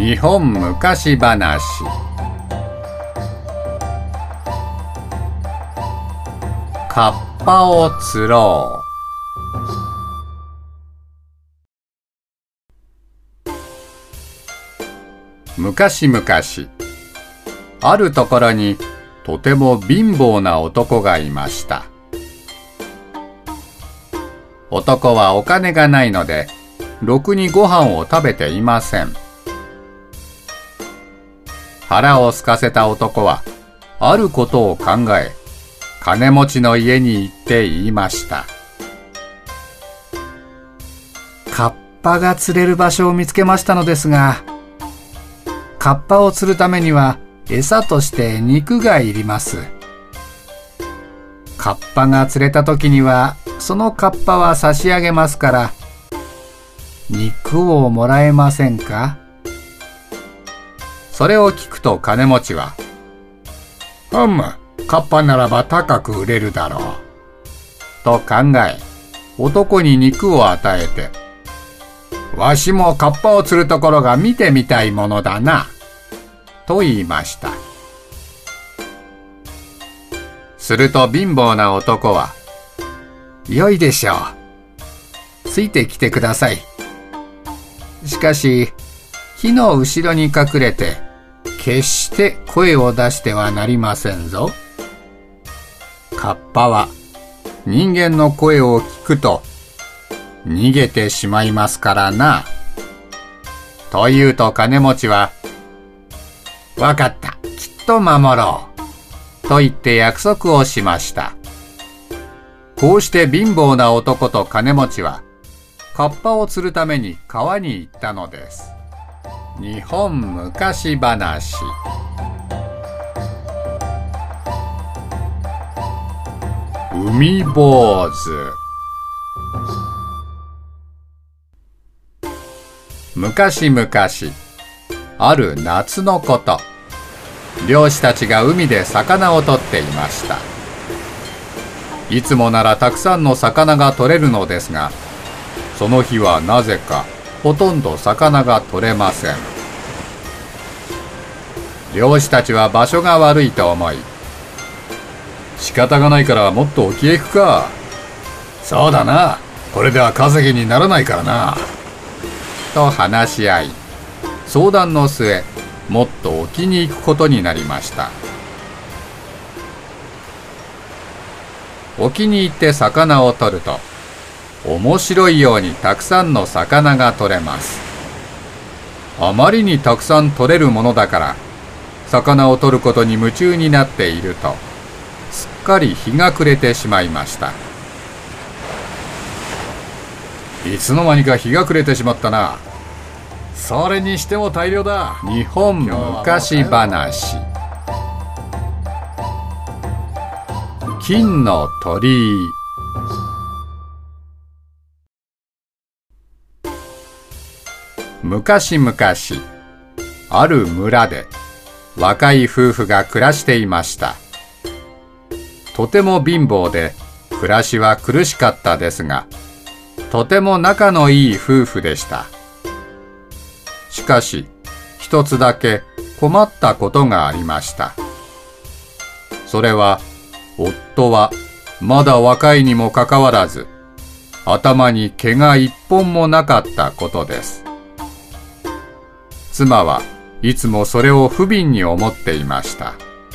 日本昔話。カッパを釣ろう。昔々、あるところにとても貧乏な男がいました。男はお金がないので、ろくにご飯を食べていません。腹を空かせた男は、あることを考え、金持ちの家に行って言いました。カッパが釣れる場所を見つけましたのですが、カッパを釣るためには餌として肉がいります。カッパが釣れた時には、そのカッパは差し上げますから、肉をもらえませんか？それを聞くと金持ちは、カッパならば高く売れるだろう。と考え、男に肉を与えて、わしもカッパを釣るところが見てみたいものだな。と言いました。すると貧乏な男は、よいでしょう。ついてきてください。しかし、木の後ろに隠れて、決して声を出してはなりませんぞ。カッパは人間の声を聞くと逃げてしまいますからな。と言うと金持ちは、わかった、きっと守ろう。と言って約束をしました。こうして貧乏な男と金持ちは、カッパを釣るために川に行ったのです。日本昔話。海坊主。昔々、ある夏のこと、漁師たちが海で魚を取っていました。いつもならたくさんの魚が取れるのですが、その日はなぜかほとんど魚が取れません。漁師たちは場所が悪いと思い、仕方がないからもっと沖へ行くか。そうだな、これでは稼ぎにならないからな。と話し合い、相談の末、もっと沖に行くことになりました。沖に行って魚を取ると、面白いようにたくさんの魚が取れます。あまりにたくさん取れるものだから、魚を取ることに夢中になっていると、すっかり日が暮れてしまいました。いつの間にか日が暮れてしまったな。それにしても大量だ。日本昔話。金の鳥居。昔々、ある村で若い夫婦が暮らしていました。とても貧乏で暮らしは苦しかったですが、とても仲のいい夫婦でした。しかし、一つだけ困ったことがありました。それは、夫はまだ若いにもかかわらず、頭に毛が一本もなかったことです。妻はいつもそれを不憫に思っていました。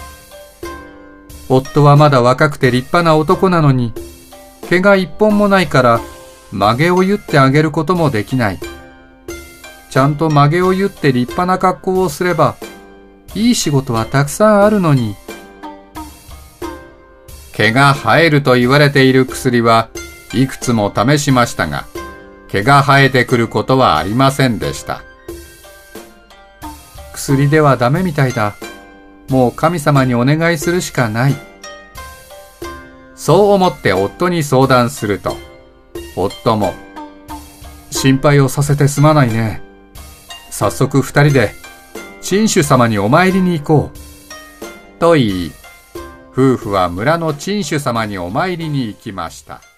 夫はまだ若くて立派な男なのに、毛が一本もないから髷を結ってあげることもできない。ちゃんと髷を結って立派な格好をすれば、いい仕事はたくさんあるのに。毛が生えると言われている薬はいくつも試しましたが、毛が生えてくることはありませんでした。薬ではダメみたいだ。もう神様にお願いするしかない。そう思って夫に相談すると、夫も、心配をさせてすまないね。早速二人で、鎮守様にお参りに行こう。と言い、夫婦は村の鎮守様にお参りに行きました。